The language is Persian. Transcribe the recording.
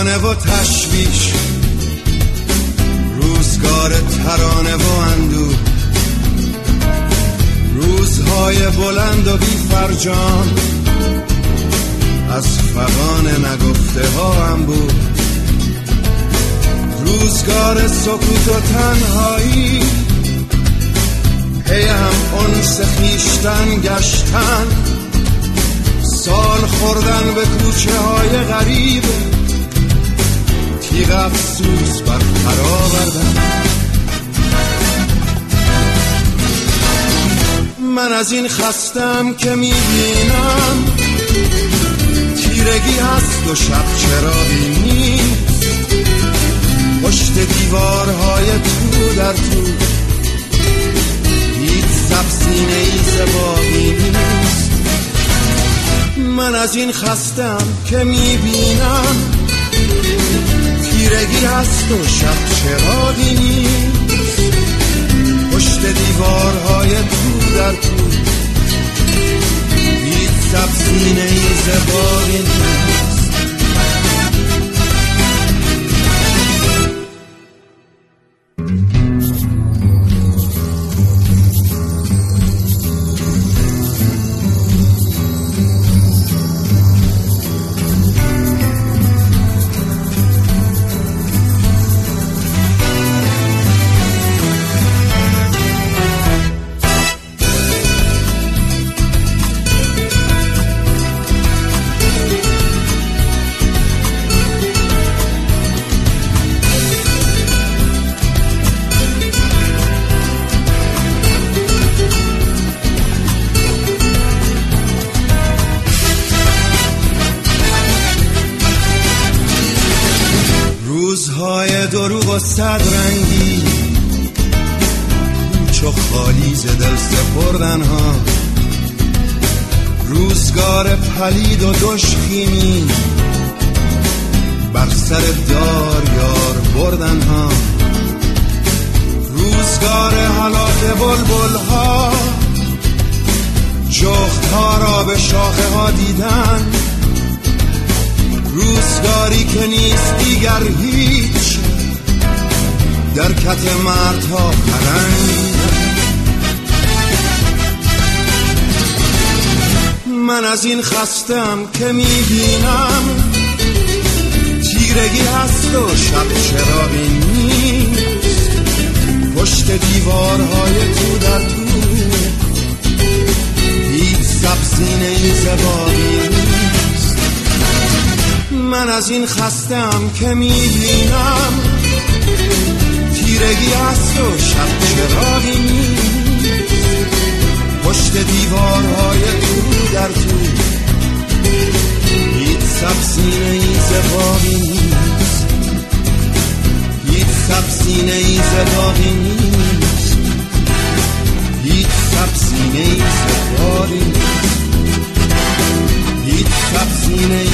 افسانه و تشویش، روزگار ترانه و اندوه، روزهای بلند و بی فرجام، از فغان نگفته ها هم بود، روزگار سکوت و تنهایی، هی هم انس خویشتن گشتن، سال خوردن به کوچه های غریب، تیغ افسوس بر پر آوردن. من از این خستم که میبینم تیرگی هست و شب چراغی نیست، پشت دیوارهای تو در تو هیچ سبزینه ای زبانی نیست. من از این خستم که میبینم تیرگی هست و شب چراغی نیست، پشت دیوارهای تو در تو هیچ سبزینه ای زبانی نیست. روزهای دروغ و صد رنگی، کوچ و خالی ز دل سپردن ها، روزگار پلید و دشخیمی، بر سر دار یار بردن ها، روزگار حلاک بلبل ها، جغد ها را به شاخه ها دیدن، روزگاری که نیست دیگر هیچ در کت مردها پرنگ. من از این خستم که میبینم تیرگی هست و شب چراغی نیست، پشت دیوارهای تو در تو هیچ سبزینه ای زبانی نیست. من از این خستم که میبینم تیرگی هست و شب چراغی نیست، پشت دیوارهای تو در تو هیچ سبزینه ای زبانی نیست، هیچ سبزینه ای زبانی نیست، هیچ سبزینه ای زبانی نیست، هیچ سبزینه